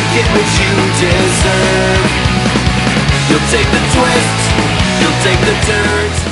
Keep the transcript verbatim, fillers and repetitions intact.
get what you deserve. You'll take the twists, you'll take the turns.